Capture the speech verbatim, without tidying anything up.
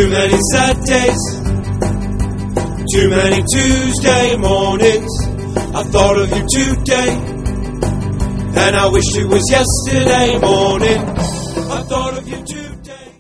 Too many sad days, too many Tuesday mornings. I thought of you today, and I wish it was yesterday morning.